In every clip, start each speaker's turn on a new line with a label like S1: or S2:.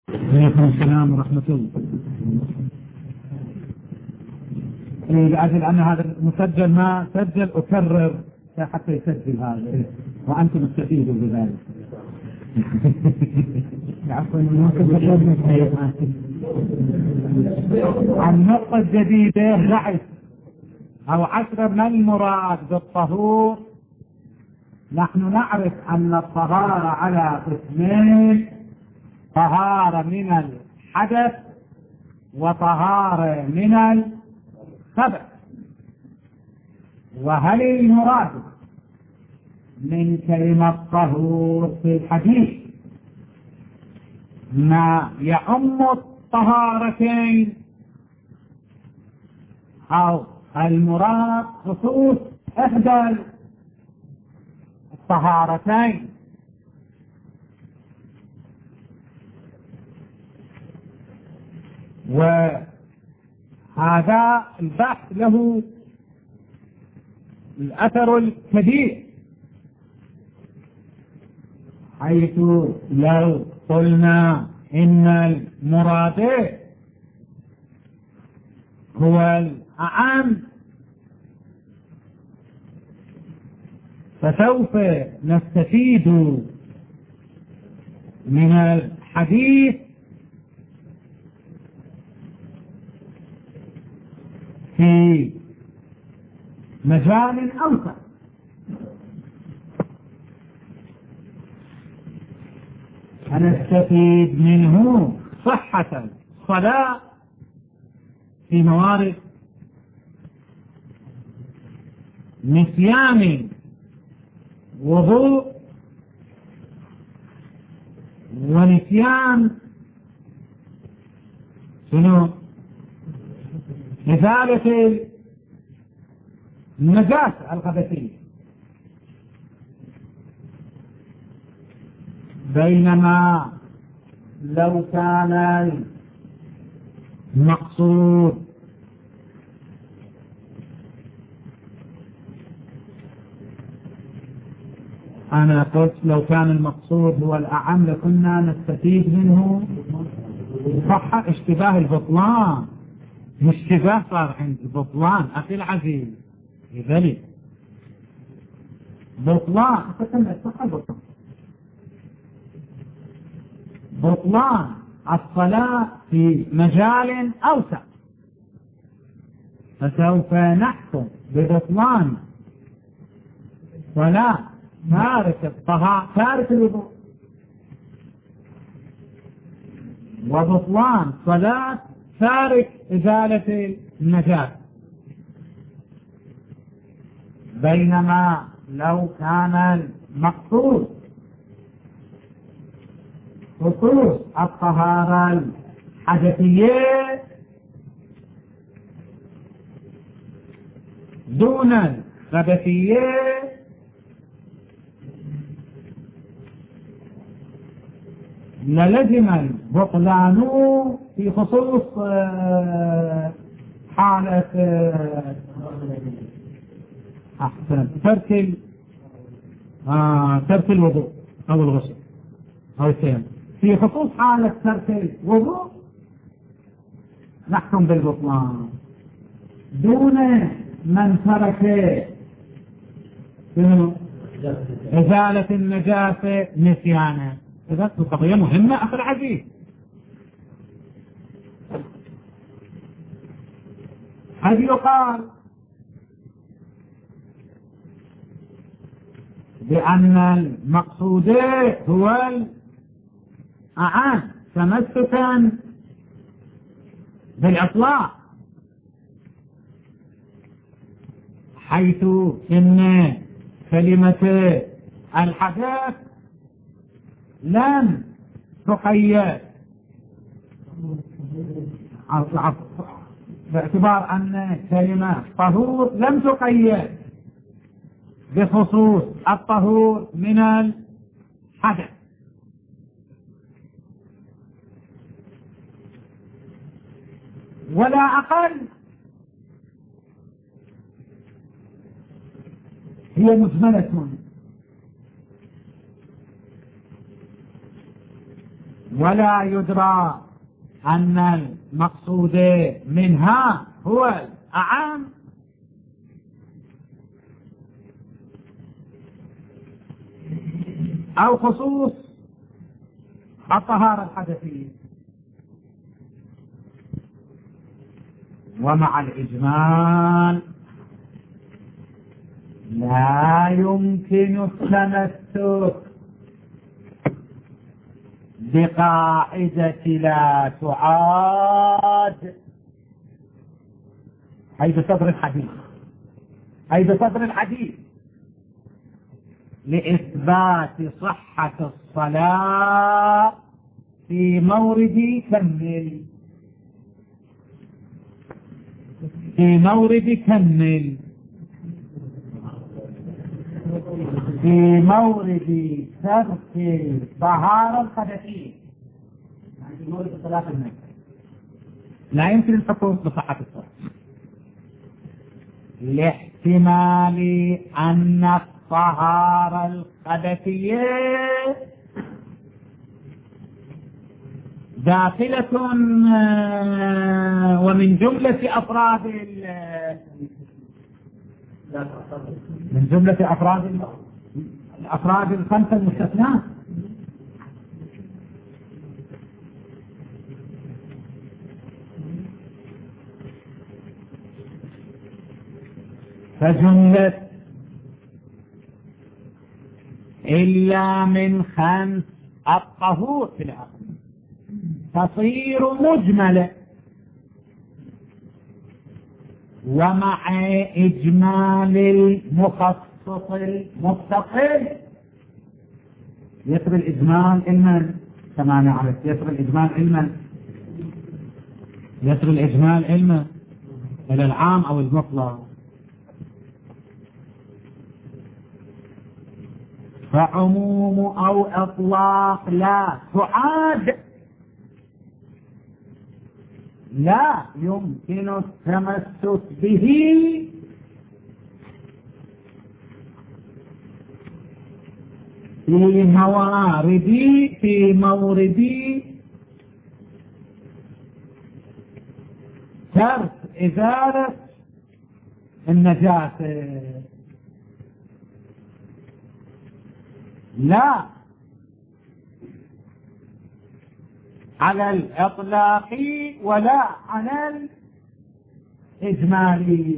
S1: عليكم السلام ورحمة الله. لأجل أن هذا المسجل ما سجل أكرر حتى يسجل هذا وأنتم تستفيدوا بذلك. النقطة الجديدة رعد أو عشرة من المراد بالطهور. نحن نعرف أن الطهارة على قسمين: طهارة من الحدث وطهارة من الخبث. وهل المراد من كلمة طهور في الحديث ما يعم الطهارتين أو المراد خصوص إحدى الطهارتين؟ وهذا البحث له الأثر الكبير، حيث لو قلنا إن المراد هو الأعم فسوف نستفيد من الحديث في مجال أوسع. نستفيد منه صحة الصلاة في موارد نسيان وضوء ونسيان شنو؟ إزالة النجاسة الخبثية. بينما لو كان المقصود أنا قلت لو كان المقصود هو الأعم لكنا نستفيد منه صح اشتباه البطلان. اشتباه صار عند البطلان أخي العزيز يذلك بطلان بطلان الصلاة في مجال أوسع، فسوف نحكم ببطلان صلاة تارك الطهارة تارك الوضوء، وبطلان صلاة تارك إزالة النجاسة. بينما لو كان المقصود خصوص الطهارة الحدثية دون الخبثية للزم البطلان في خصوص حالة أحسن ترك الوضوء أو الغسل أو التيمم. في خصوص حالة ترك الوضوء نحكم بالبطلان دون من ترك إزالة النجاسة نسيانا. إذا القضية مهمة أخي العزيز. هل يقال بأن المقصود هو الأعم تمسكا بالإطلاق، حيث إن كلمة الحدث لم تقيد باعتبار أن كلمة طهور لم تقيد بخصوص الطهور من الحدث، ولا أقل هي مجملة ولا يدرى أن المقصود منها هو الأعم أو خصوص الطهارة الحدثية. ومع الإجمال لا يمكن التمسك بقاعدة لا تعاد أي بصدر الحديث لإثبات صحة الصلاة في مورد كمل في مورد ترك الطهارة الحدثية، يعني في مورد صلاة النفس لا يمكن الحكم بصحة الصلاة لاحتمال أن الطهارة الحدثية داخلة ومن جملة أفراد الخمسة المستثناة. فجملة إلا من خمس الطهور في العقل تصير مجملة، ومع إجمال المخصص المتصل يصير الإجمال علما كما نعرف، يصير الإجمال علما إلى العام أو المطلق. فعموم أو إطلاق لا تعاد لا يمكن التمسك به في مورد ترك إزالة النجاسة، لا على الإطلاق ولا على الإجمال.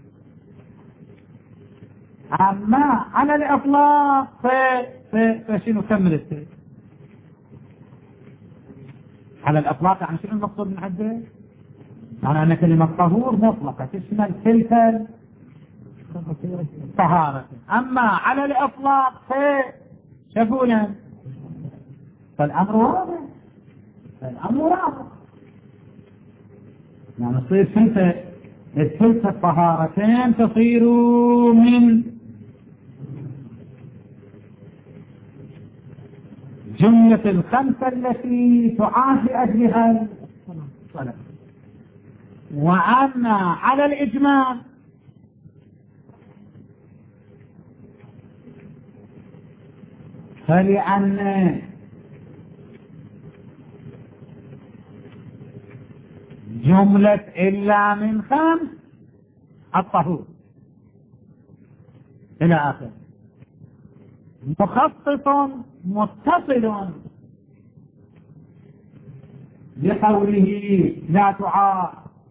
S1: أما على الإطلاق فشنو كمل السيد على الإطلاق، يعني شنو المقصود من عده؟ يعني أن كلمة طهور مطلقة تشمل تلك الطهارة. أما على الإطلاق شافونا فالأمر واضح، يعني تصير تلك الطهارتين تصير من جملة الخمسة التي تعاد لأجلها الصلاة. وأما على الإجمال فلأن جملة إلا من خمس الطهور إلى آخر مخصص متصل بقوله لا تعاد.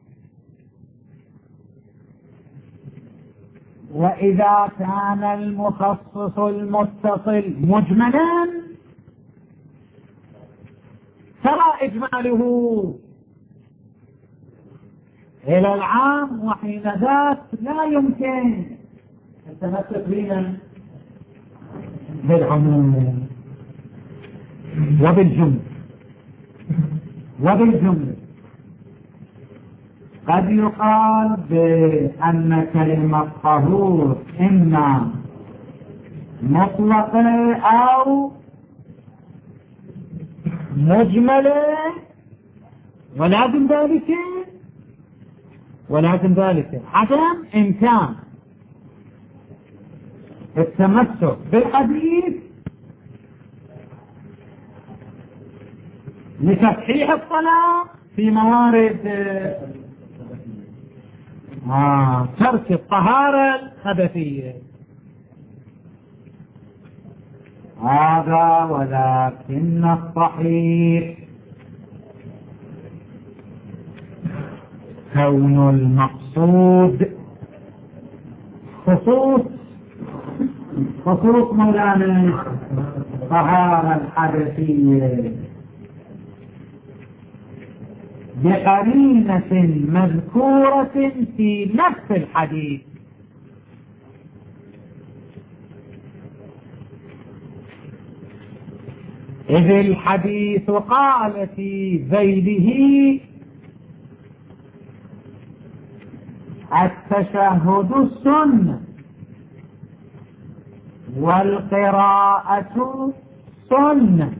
S1: وإذا كان المخصص المتصل مجملا ترى إجماله إلى العام، وحين ذاك لا يمكن التمسك بنا بالعموم وبالجملة. قد يقال بأن كلمة طهور إما مطلقة أو مجملة، ولكن ذلك عدم إمكان التمسك بالحديث لتصحيح الصلاة في موارد ترك الطهارة الخبثية. هذا ولكن الصحيح كون المقصود خصوص مولانا الطهارة الحدثية بقرينة مذكورة في نفس الحديث، إذ الحديث قال في ذيله التشهد السنة والقراءة سنة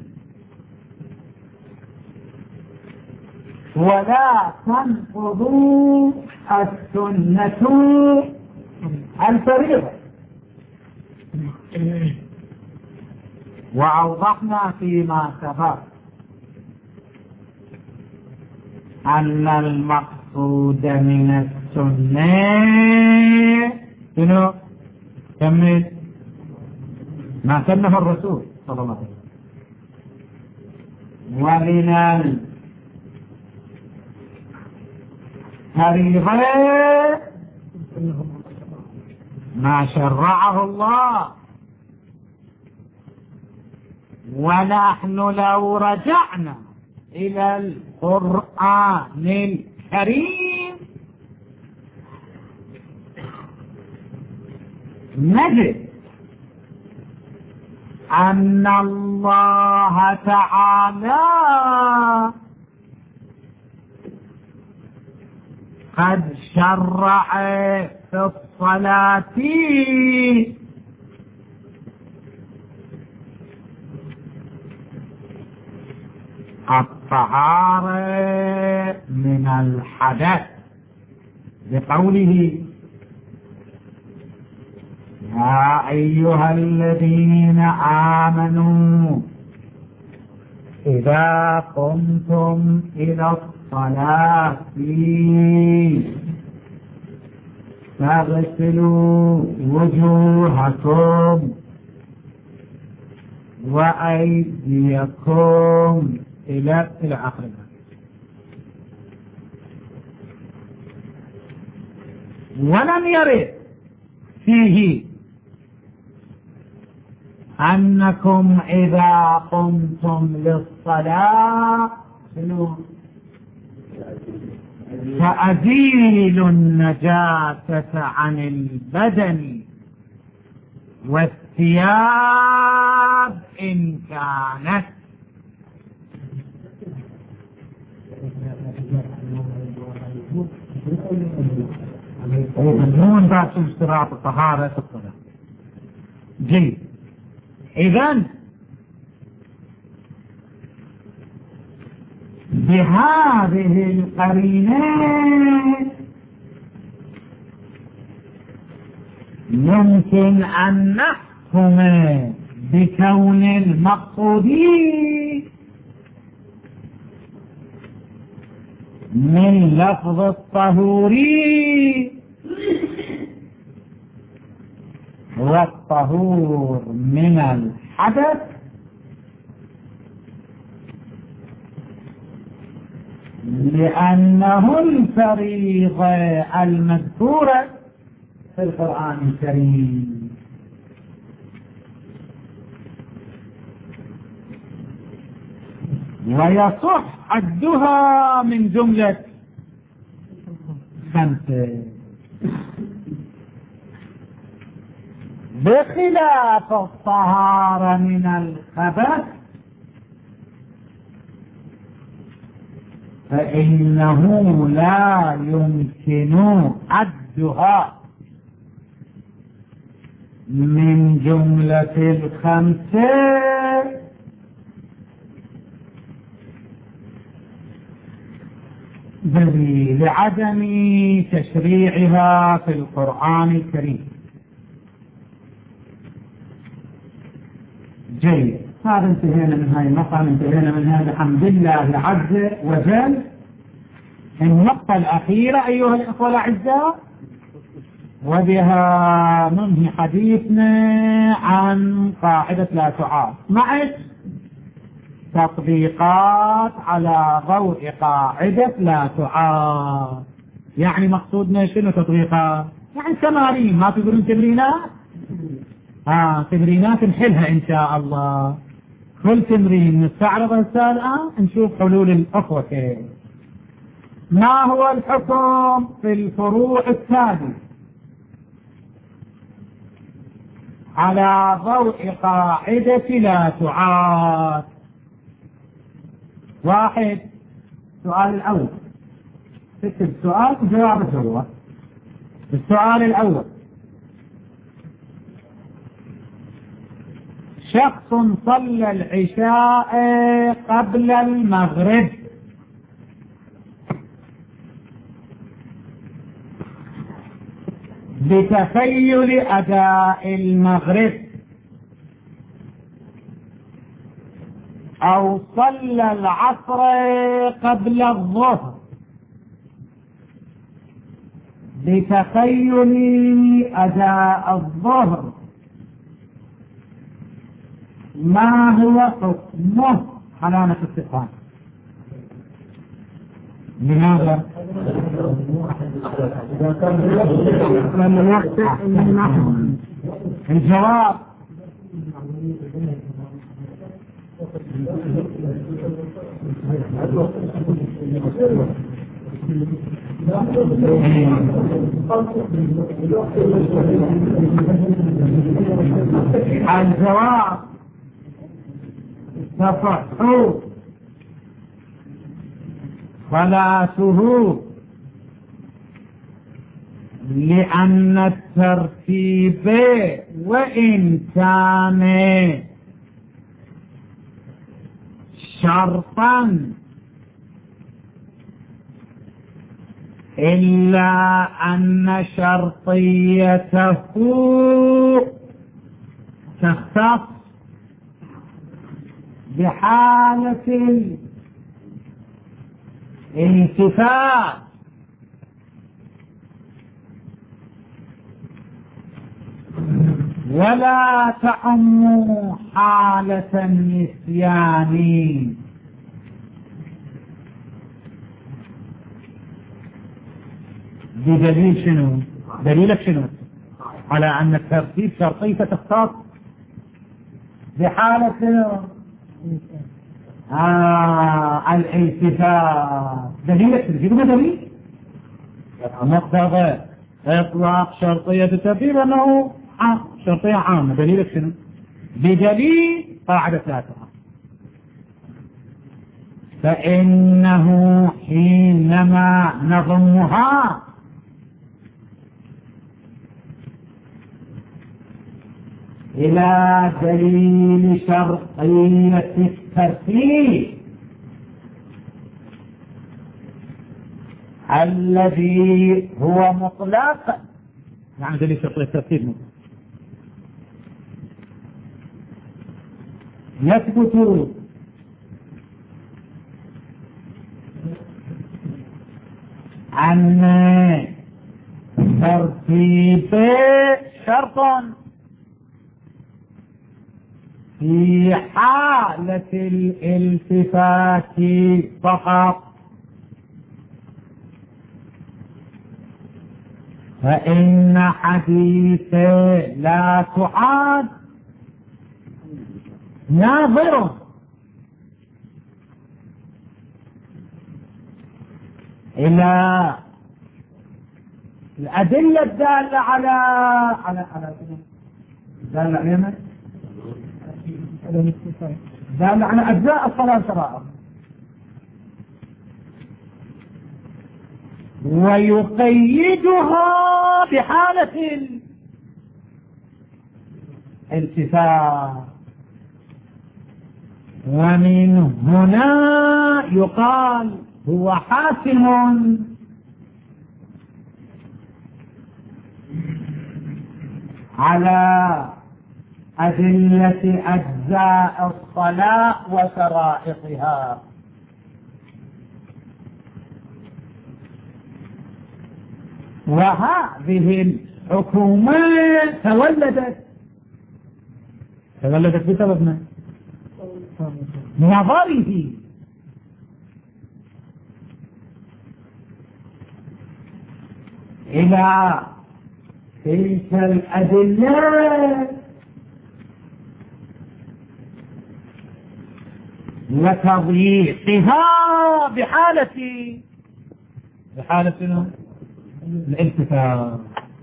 S1: ولا تنقض السنة الفريضة. وأوضحنا فيما سبق أن المقصود من السنة شنو؟ كمل ما سنه الرسول صلى الله عليه وسلم، ومن الفريضة ما شرعه الله. ونحن لو رجعنا إلى القرآن الكريم نجد أن الله تعالى قد شرع في الصلاة الطهارة من الحدث بقوله يا أيها الذين آمنوا إذا قمتم إلى الصلاة فاغسلوا وجوهكم وأيديكم إلى آخرها. ولم يرد فيه أنكم إذا قمتم للصلاة فأزيلوا النجاسة عن البدن والثياب إن كانت النون باسم اشتراط الطهارة في الصلاة. جيد. إذن بهذه القرينة يمكن أن نحكم بكون المقصود من لفظ الطهوري والطهور من الحدث لأنه الفريضة المذكورة في القرآن الكريم. ويصح عدها من جملة 5 بخلاف الطهارة من الخبث فإنه لا يمكن عدها من جملة 5 لعدم تشريعها في القرآن الكريم. جيد. هذا انتهينا من هاي المقام، انتهينا من هذا الحمد لله عز وجل. النقطة الأخيرة أيها الأخوة الأعزاء، وبها ننهي حديثنا عن قاعدة لا تعاد مع تطبيقات على ضوء قاعدة لا تعاد. يعني مقصودنا شنو تطبيقات؟ يعني تمارين، ما تقولون تمرينات؟ تمرينات نحلها إن شاء الله. كل تمرين نستعرض الآن نشوف حلول الأخوة كيف. ما هو الحكم في الفروع التالية على ضوء قاعدة لا تعاد؟ واحد، السؤال الأول، تكتب السؤال وجوابه هو. السؤال الأول: شخص صلى العشاء قبل المغرب بتخيل أداء المغرب، أو صلى العصر قبل الظهر بتخيل أداء الظهر، ما هو حكمه؟ علامة استفهام. لماذا؟ الجواب: الجواب تصح صلاته، لأن الترتيب وإن كان شرطا إلا أن شرطيته تختص بحالة الانتفاع ولا تعم حالة النسيان. بدليل شنو؟ دليلك شنو؟ على أن الترتيب شرطي فتختص بحالة الالتفات. دليلك شنو؟ جيبنا دليل مقتضى إطلاق شرطية الترتيب أنه شرطية عامة. دليلك شنو؟ بدليل قاعدة لا تعاد، فإنه حينما نضمها إلى دليل شرطية الترتيب الذي هو مطلق، يعني دليل شرطية الترتيب مطلق، يثبت أن ترتيب شرط في حالة الالتفات فقط، فإن حديث لا تعاد ناظر إلى الأدلة الدالة على دالة على أجزاء الصلاة شرائع، ويقيدها بحالة الالتفات، ومن هنا يقال هو حاكم على أدلة أجزاء الصلاة وشرائطها. وهذه الحكومات تولدت بسبب نظره إلى تلك الأدلة وتضييقها بحالة الالتفات.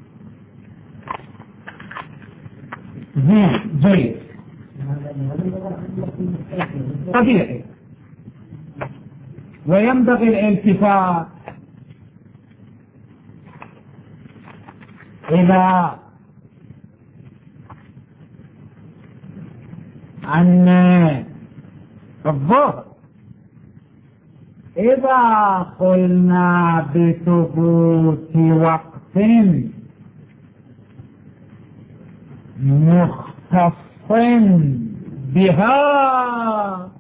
S1: جيد طبيعي. وينبغي الالتفات إلى أن الظهر إذا قلنا بثبوت وقت مختص بها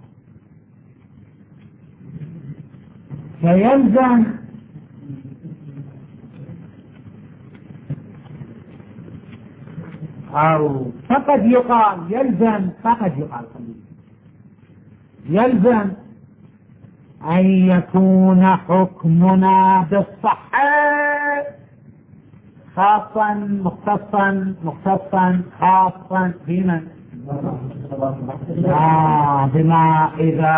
S1: فيلزم أو فقد يقال يلزم أن يكون حكمنا بالصحة خاصا مختصا خاصا بمن بما إذا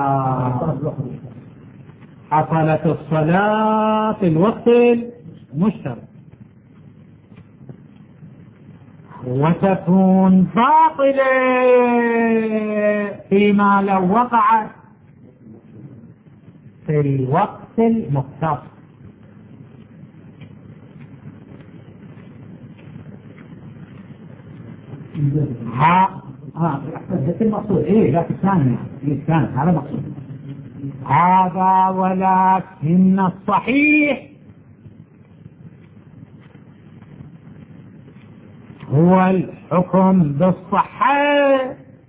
S1: حصلت الصلاة في الوقت المشترك وتكون باطلة فيما لو وقعت في الوقت المختص. المقصود هذا مقصود هذا. ولكن الصحيح هو الحكم بالصحة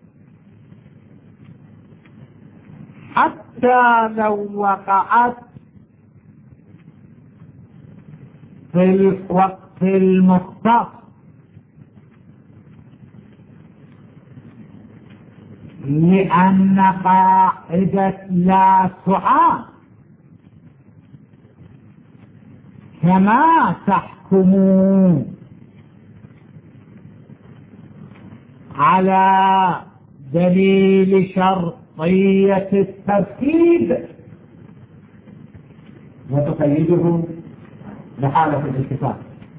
S1: حتى لو وقعت في الوقت المختص، لأن قاعدة لا سعى كما تحكمون على دليل شرطية الترتيب وتقيده بحالة الاتفاق،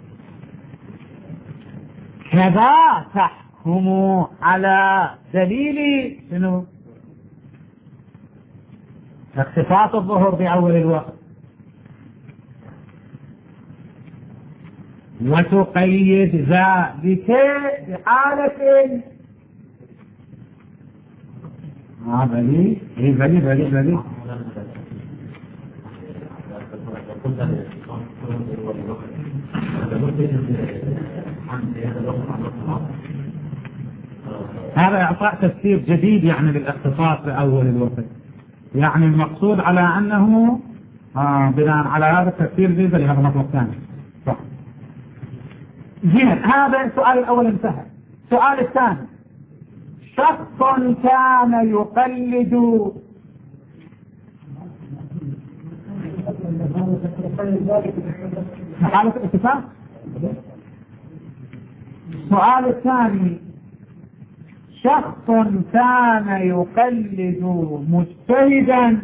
S1: كذا تحكم على دليل شنو؟ اختصاص الظهر بأول الوقت، وتقيد ذلك بحالة بلي هذا إعطاء تفسير جديد يعني للاختصاص بأول الوقت، يعني المقصود على أنه بناء على هذا التفسير زي هذا مطلب ثاني. صح. زين، هذا السؤال الأول انتهى. السؤال الثاني، شخص كان يقلد حالة الاتفاق. السؤال الثاني، شخص كان يقلد مجتهدا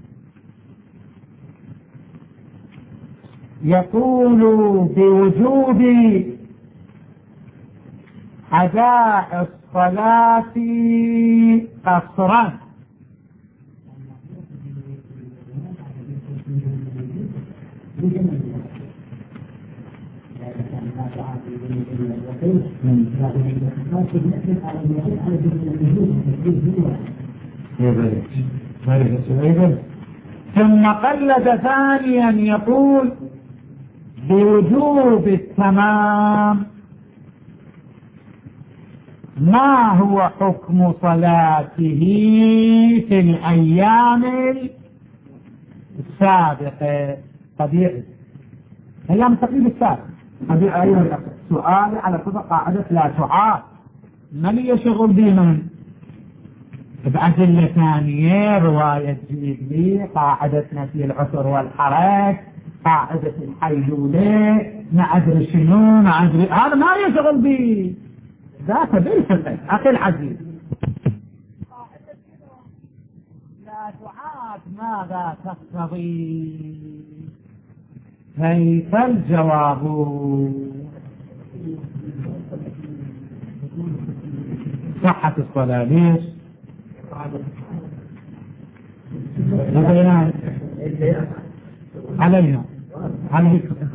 S1: يقول بوجوب أداء الصلاة قصرا، ثم قلد ثانيا يقول بوجوب التمام ما هو حكم صلاته في الأيام السابقة؟ طبيعي أيام التقليد السابق طبيعي. أيها سؤالي على كذا قاعدة لا تعاد، ما لي شغل بمن بأدلة ثانية، رواية تجيب لي قاعدة نفي العسر والحرج، قاعدة الحيلولة، ما أدري شنو، ما أدري، هذا ما لي شغل به، ذاك بالفقه أخي العزيز. لا تعاد ماذا تقتضي؟ كيف الجواب؟ صحة الصلاة ليش؟ علينا عليكم